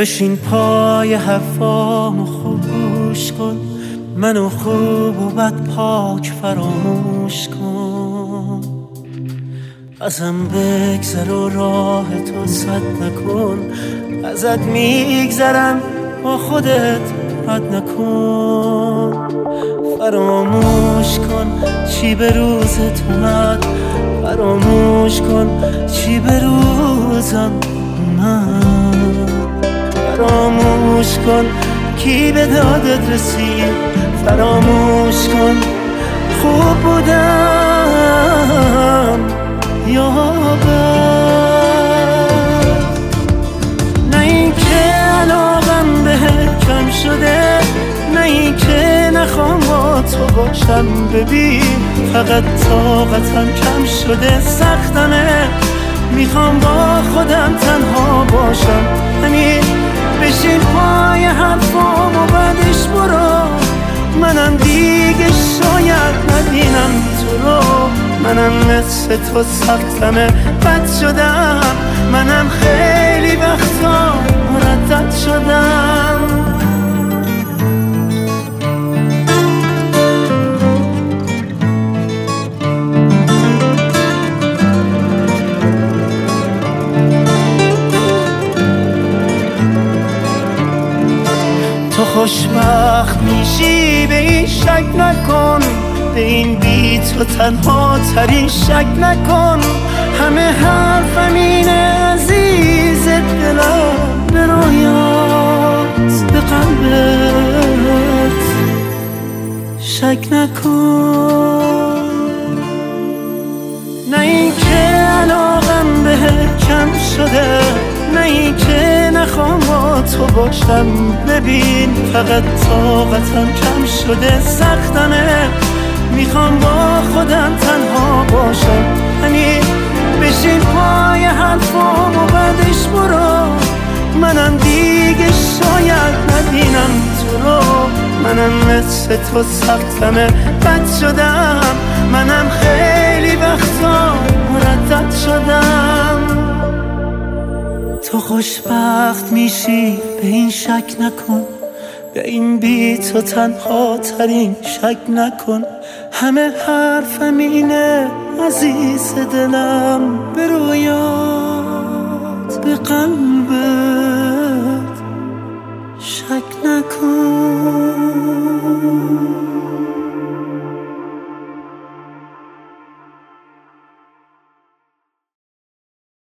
بشین پای حرفامو خوب گوش کن، منو خوب و بد پاک فراموش کن. ازم بگذر و راه تو سد نکن، ازت میگذرم با خودت رد نکن. فراموش کن چی به روزت اومد، فراموش کن چی به روزم اومد. فراموش کن کی به دادت رسید، فراموش کن خوب بودم یا بد. نه این که علاقم بهت کم شده، نه این که نخوام با تو باشم. ببین فقط طاقتم کم شده، سختمه میخوام با خودم تنها باشم. همین بشین پای حرفام و بعدش برو، منم دیگه شاید نبینم تو رو. منم مثل تو سختمه بد شدم، منم خیلی وقتا مردد شدم. تو خوشبخت میشی به این شک نکن، به این بی تو تنها ترین شک نکن. همه حرفم اینه عزیز دلم، به رویات به قلبت شک نکن. نه این که علاقم بهت کم شده، نه این که نخوام با تو باشم. ببین فقط طاقتم کم شده، سختمه میخوام با خودم تنها باشم. همین بشین پای حرفام و بعدش برو، منم دیگه شاید نبینم تو رو. منم مثل تو سختمه بد شدم، منم خیلی وقتا مردد شدم. تو خوشبخت میشی به این شک نکن، به این بی تو تنها ترین شک نکن. همه حرفم اینه عزیز دلم، به رویات به قلبت